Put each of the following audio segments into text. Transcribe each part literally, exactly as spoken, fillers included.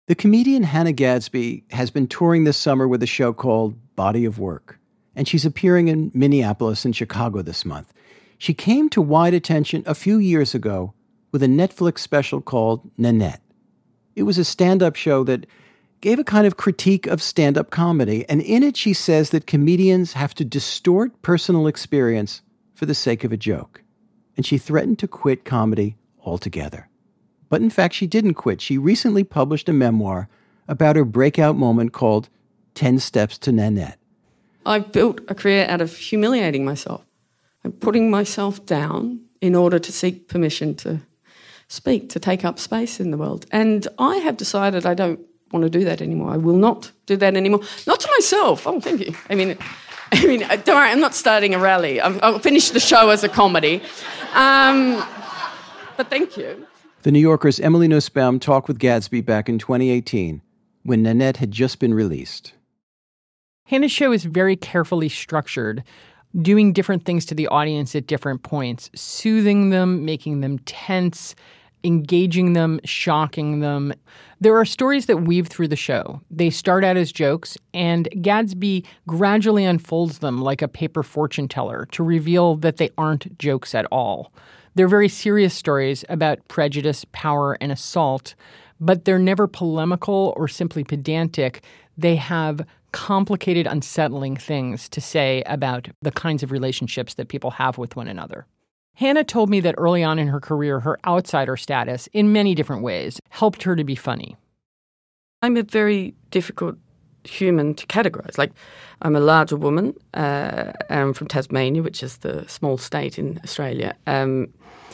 The comedian Hannah Gadsby has been touring this summer with a show called Body of Work, and she's appearing in Minneapolis and Chicago this month. She came to wide attention a few years ago with a Netflix special called Nanette. It was a stand-up show that gave a kind of critique of stand-up comedy, and in it she says that comedians have to distort personal experience for the sake of a joke. And she threatened to quit comedy altogether. But in fact, she didn't quit. She recently published a memoir about her breakout moment called ten steps to Nanette. I've built a career out of humiliating myself and putting myself down in order to seek permission to speak, to take up space in the world. And I have decided I don't want to do that anymore. I will not do that anymore. Not to myself. Oh, thank you. I mean, I mean, don't worry, I'm not starting a rally. I'll, I'll finish the show as a comedy. Um, but thank you. The New Yorker's Emily Nussbaum talked with Gadsby back in twenty eighteen, when Nanette had just been released. Hannah's show is very carefully structured, doing different things to the audience at different points, soothing them, making them tense, engaging them, shocking them. There are stories that weave through the show. They start out as jokes, and Gadsby gradually unfolds them like a paper fortune teller to reveal that they aren't jokes at all. They're very serious stories about prejudice, power, and assault, but they're never polemical or simply pedantic. They have complicated, unsettling things to say about the kinds of relationships that people have with one another. Hannah told me that early on in her career, her outsider status, in many different ways, helped her to be funny. I'm a very difficult human to categorize. Like, I'm a larger woman. Uh, I'm from Tasmania, which is the small state in Australia. Um,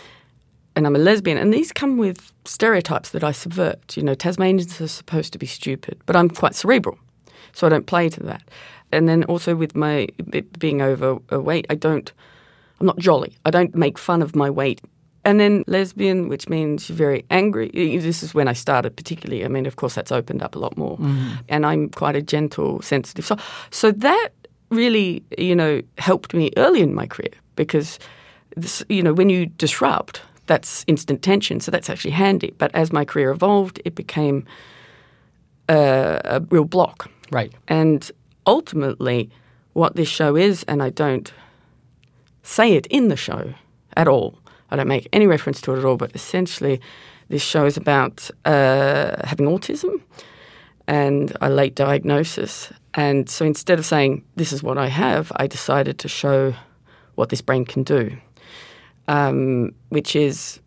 and I'm a lesbian. And these come with stereotypes that I subvert. You know, Tasmanians are supposed to be stupid, but I'm quite cerebral, so I don't play to that. And then also with my being overweight, I don't, I'm not jolly. I don't make fun of my weight. And then lesbian, which means very angry. This is when I started particularly. I mean, of course, that's opened up a lot more. Mm-hmm. And I'm quite a gentle, sensitive soul. So that really, you know, helped me early in my career because, this, you know, when you disrupt, that's instant tension. So that's actually handy. But as my career evolved, it became a, a real block. Right. And ultimately, what this show is, and I don't say it in the show at all, I don't make any reference to it at all, but essentially this show is about uh, having autism and a late diagnosis. And so instead of saying, this is what I have, I decided to show what this brain can do, um, which is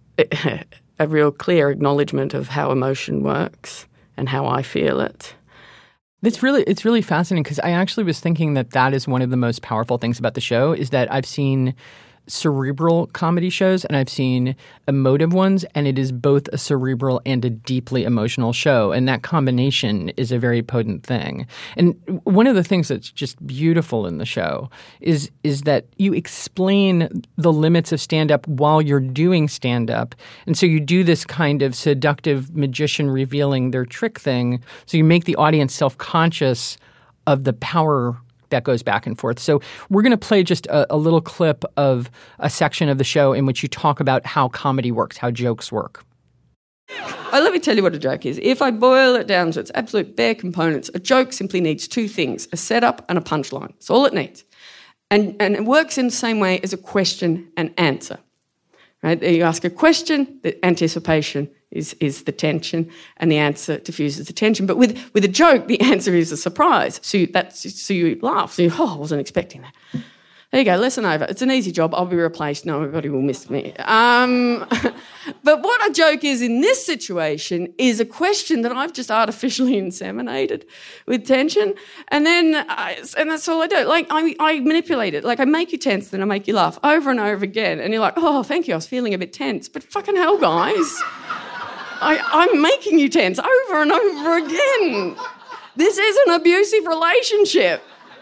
a real clear acknowledgement of how emotion works and how I feel it. It's really, it's really fascinating because I actually was thinking that that is one of the most powerful things about the show is that I've seen cerebral comedy shows and I've seen emotive ones, and it is both a cerebral and a deeply emotional show. And that combination is a very potent thing. And one of the things that's just beautiful in the show is is that you explain the limits of stand-up while you're doing stand-up. And so you do this kind of seductive magician revealing their trick thing. So you make the audience self-conscious of the power that goes back and forth. So we're going to play just a, a little clip of a section of the show in which you talk about how comedy works, how jokes work. Oh, let me tell you what a joke is. If I boil it down to its absolute bare components, a joke simply needs two things, a setup and a punchline. That's all it needs. And, and it works in the same way as a question and answer. Right? You ask a question, the anticipation is, is the tension, and the answer diffuses the tension. But with, with a joke, the answer is a surprise. So you, that's, so you laugh. So you, oh, I wasn't expecting that. There you go, lesson over. It's an easy job. I'll be replaced. No, everybody will miss me. Um, but what a joke is in this situation is a question that I've just artificially inseminated with tension. And then, I, and that's all I do. Like, I, I manipulate it. Like, I make you tense, then I make you laugh over and over again. And you're like, oh, thank you, I was feeling a bit tense. But fucking hell, guys. I, I'm making you tense over and over again. This is an abusive relationship.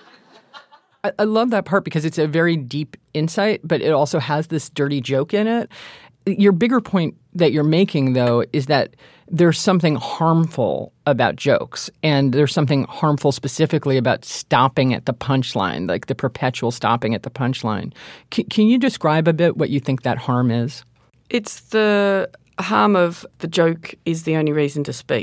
I, I love that part because it's a very deep insight, but it also has this dirty joke in it. Your bigger point that you're making, though, is that there's something harmful about jokes, and there's something harmful specifically about stopping at the punchline, like the perpetual stopping at the punchline. C- can you describe a bit what you think that harm is? It's the harm of the joke is the only reason to speak.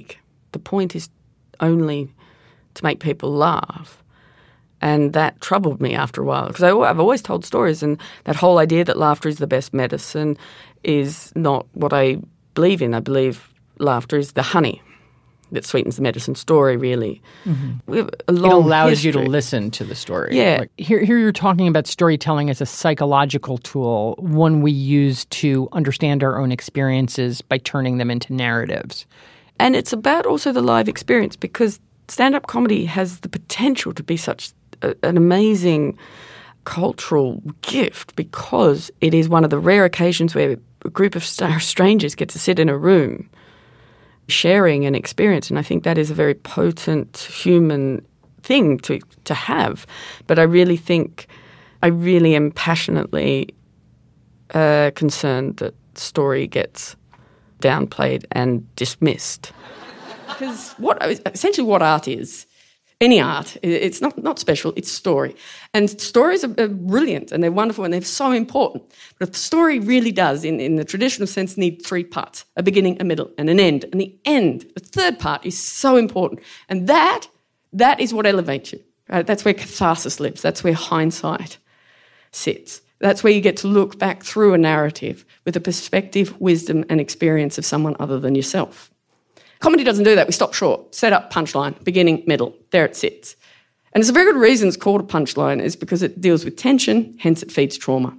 The point is only to make people laugh. And that troubled me after a while because I've always told stories, and that whole idea that laughter is the best medicine is not what I believe in. I believe laughter is the honey that sweetens the medicine story, really. Mm-hmm. We have a long it allows history. you to listen to the story. Yeah. Like, here, here you're talking about storytelling as a psychological tool, one we use to understand our own experiences by turning them into narratives. And it's about also the live experience, because stand-up comedy has the potential to be such a, an amazing cultural gift, because it is one of the rare occasions where a group of strangers get to sit in a room sharing an experience, and I think that is a very potent human thing to to have. But I really think, I really am passionately uh, concerned that story gets downplayed and dismissed. Because what essentially what art is, any art, it's not, not special, it's story. And stories are, are brilliant and they're wonderful and they're so important. But a story really does, in, in the traditional sense, need three parts: a beginning, a middle, and an end. And the end, the third part, is so important. And that, that is what elevates you. Right? That's where catharsis lives. That's where hindsight sits. That's where you get to look back through a narrative with the perspective, wisdom, and experience of someone other than yourself. Comedy doesn't do that. We stop short. Set up, punchline, beginning, middle. There it sits. And it's a very good reason it's called a punchline, is because it deals with tension, hence it feeds trauma.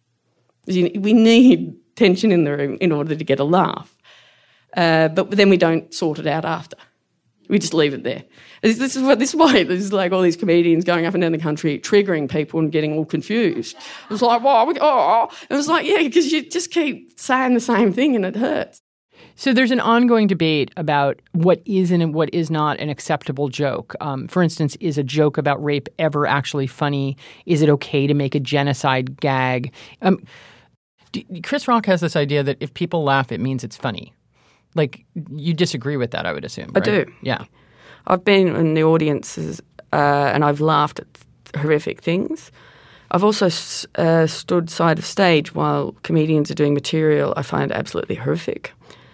We need tension in the room in order to get a laugh. Uh, but then we don't sort it out after. We just leave it there. This is what this is why there's like all these comedians going up and down the country triggering people and getting all confused. It was like, whoa, oh. It was like, yeah, because you just keep saying the same thing and it hurts. So there's an ongoing debate about what is and what is not an acceptable joke. Um, for instance, is a joke about rape ever actually funny? Is it okay to make a genocide gag? Um, do, Chris Rock has this idea that if people laugh, it means it's funny. Like, you disagree with that, I would assume, right? I do. Yeah. I've been in the audiences uh, and I've laughed at horrific things. I've also uh, stood side of stage while comedians are doing material I find absolutely horrific.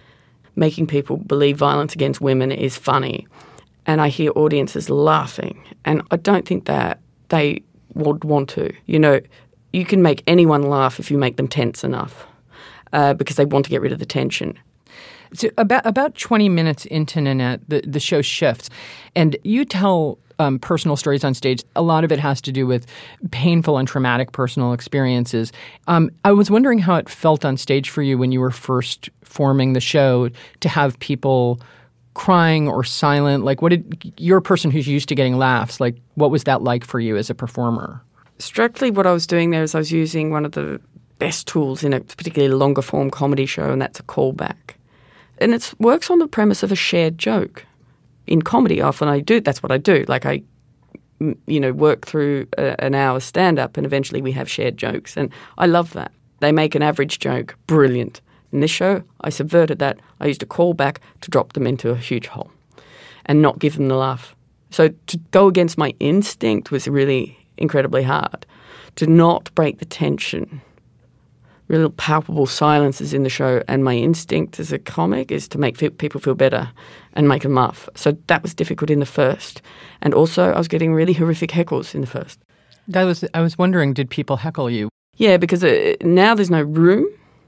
Making people believe violence against women is funny. And I hear audiences laughing. And I don't think that they would want to. You know, you can make anyone laugh if you make them tense enough uh, because they want to get rid of the tension. So about about twenty minutes into Nanette, the, the show shifts. And you tell um, personal stories on stage. A lot of it has to do with painful and traumatic personal experiences. Um, I was wondering how it felt on stage for you when you were first forming the show to have people crying or silent. Like, what did you're a person who's used to getting laughs. Like, what was that like for you as a performer? Strictly what I was doing there is I was using one of the best tools in a particularly longer form comedy show, and that's a callback. And it works on the premise of a shared joke. In comedy, often I do, that's what I do. Like I, you know, work through a, an hour stand-up and eventually we have shared jokes. And I love that. They make an average joke brilliant. In this show, I subverted that. I used a callback to drop them into a huge hole and not give them the laugh. So to go against my instinct was really incredibly hard. To not break the tension. Real palpable silences in the show, and my instinct as a comic is to make people feel better and make them laugh. So that was difficult in the first. And also I was getting really horrific heckles in the first. That was I was wondering, did people heckle you? Yeah, because uh, now there's no room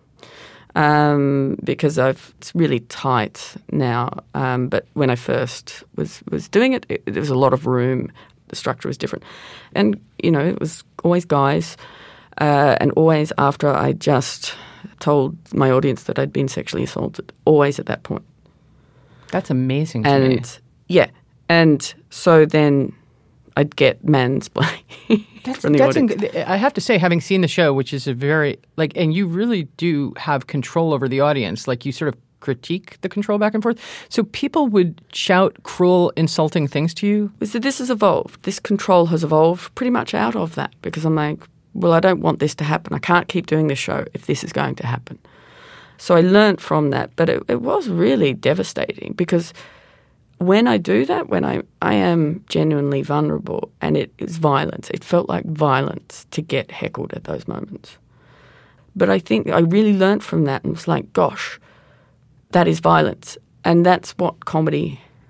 um, because I've, it's really tight now. Um, but when I first was, was doing it, it, there was a lot of room. The structure was different. And, you know, it was always guys. Uh, and always after I just told my audience that I'd been sexually assaulted, always at that point. That's amazing to and, me. Yeah. And so then I'd get mansplaining from the that's audience. Inc- I have to say, having seen the show, which is a very, like, and you really do have control over the audience. Like, you sort of critique the control back and forth. So people would shout cruel, insulting things to you? So this has evolved. This control has evolved pretty much out of that because I'm like, well, I don't want this to happen. I can't keep doing this show if this is going to happen. So I learnt from that, but it, it was really devastating because when I do that, when I, I am genuinely vulnerable and it is violence, it felt like violence to get heckled at those moments. But I think I really learnt from that and was like, gosh, that is violence. And that's what comedy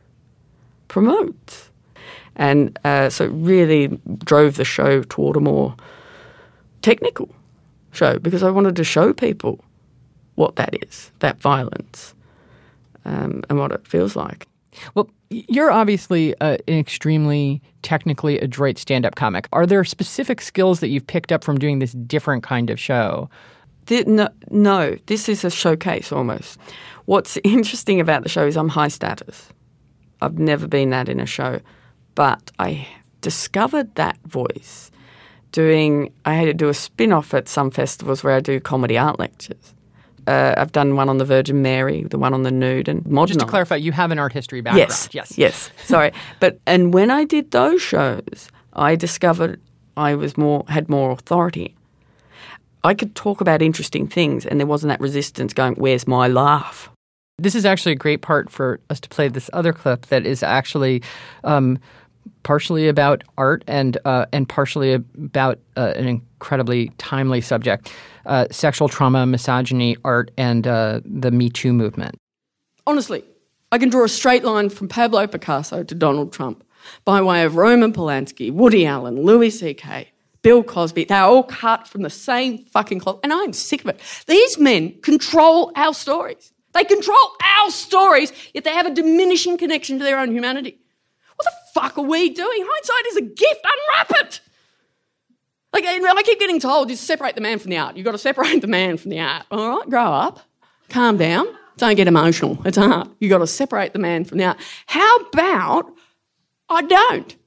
promote. And uh, so it really drove the show toward a more technical show because I wanted to show people what that is, that violence, um, and what it feels like. Well, you're obviously uh, an extremely technically adroit stand-up comic. Are there specific skills that you've picked up from doing this different kind of show? The, no, no, this is a showcase almost. What's interesting about the show is I'm high status. I've never been that in a show. But I discovered that voice doing, I had to do a spin-off at some festivals where I do comedy art lectures. Uh, I've done one on the Virgin Mary, the one on the nude and modern Just to art. clarify, you have an art history background. Yes, yes, yes. Sorry. But, and when I did those shows, I discovered I was more, had more authority. I could talk about interesting things and there wasn't that resistance going, where's my laugh? This is actually a great part for us to play this other clip that is actually um, partially about art and uh, and partially about uh, an incredibly timely subject, uh, sexual trauma, misogyny, art, and uh, the Me Too movement. Honestly, I can draw a straight line from Pablo Picasso to Donald Trump by way of Roman Polanski, Woody Allen, Louis C K, Bill Cosby. They're all cut from the same fucking cloth, and I'm sick of it. These men control our stories. They control our stories, yet they have a diminishing connection to their own humanity. What the fuck are we doing? Hindsight is a gift. Unwrap it. Like, I keep getting told, just separate the man from the art. You've got to separate the man from the art. All right, grow up. Calm down. Don't get emotional. It's art. You've got to separate the man from the art. How about I don't?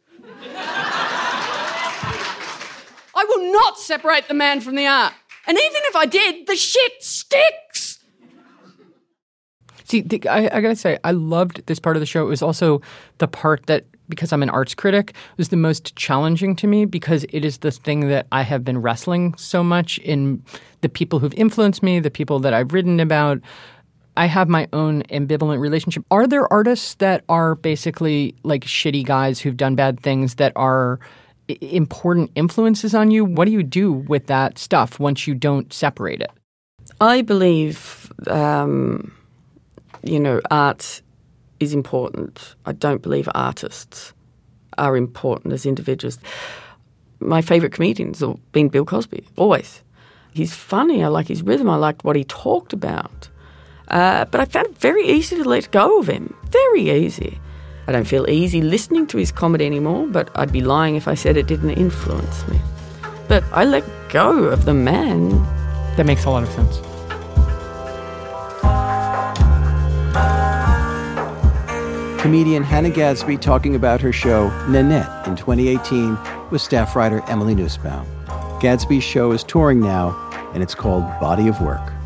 I will not separate the man from the art. And even if I did, the shit sticks. See, I, I got to say, I loved this part of the show. It was also the part that, because I'm an arts critic, was the most challenging to me because it is the thing that I have been wrestling so much in the people who've influenced me, the people that I've written about. I have my own ambivalent relationship. Are there artists that are basically like shitty guys who've done bad things that are I- important influences on you? What do you do with that stuff once you don't separate it? I believe... Um You know, art is important. I don't believe artists are important as individuals. My favourite comedian's been Bill Cosby, always. He's funny. I like his rhythm. I liked what he talked about. Uh, but I found it very easy to let go of him. Very easy. I don't feel easy listening to his comedy anymore, but I'd be lying if I said it didn't influence me. But I let go of the man. That makes a lot of sense. Comedian Hannah Gadsby talking about her show Nanette in twenty eighteen with staff writer Emily Nussbaum. Gadsby's show is touring now, and it's called Body of Work.